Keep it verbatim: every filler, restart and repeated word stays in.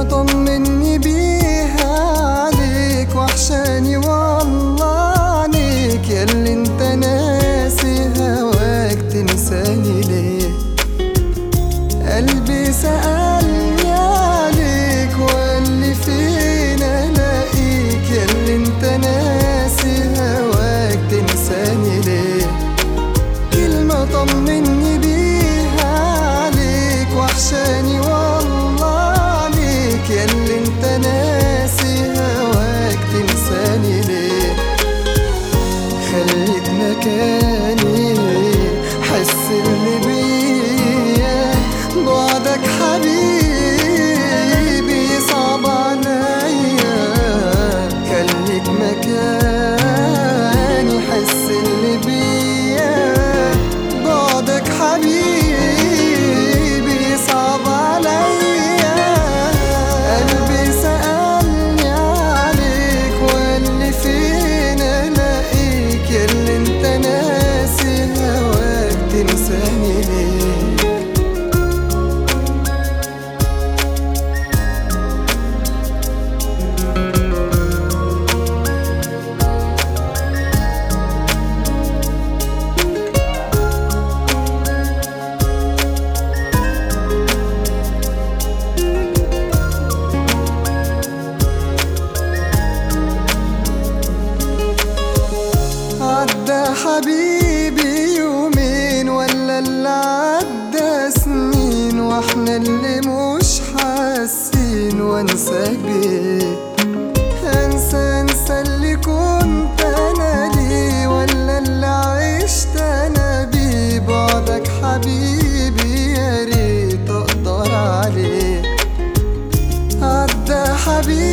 طمني بيها عليك، وحشاني والله عنيك، ياللي انت ناسي هواك تنساني ليه؟ قلبي سألني عليك وقالي فين الاقيك، ياللي انت ناسي هواك تنساني ليه؟ كلمة طمني بيها عليك، وحشاني والله عنيك، ياللي انت ناسي هواك تنساني ليه؟ خليك مكاني حس اللي بيا، بعدك حبيبي صعب عليا. خليك مكاني حس اللي بيا، بعدك حبيبي صعب عليا. قلبي سألني عليك وقالي فين الاقيك، ياللي انت ناسي هواك تنساني ليه؟ عدى حبيبي يومين ولا اللي عدى سنين، واحنا اللي مش حاسين، وانساك بيه؟ انسى انسى اللي كنت انا ليه، ولا اللي عشت انا بيه؟ بعدك حبيبي يا ريت اقدر عليه. عدى حبيبي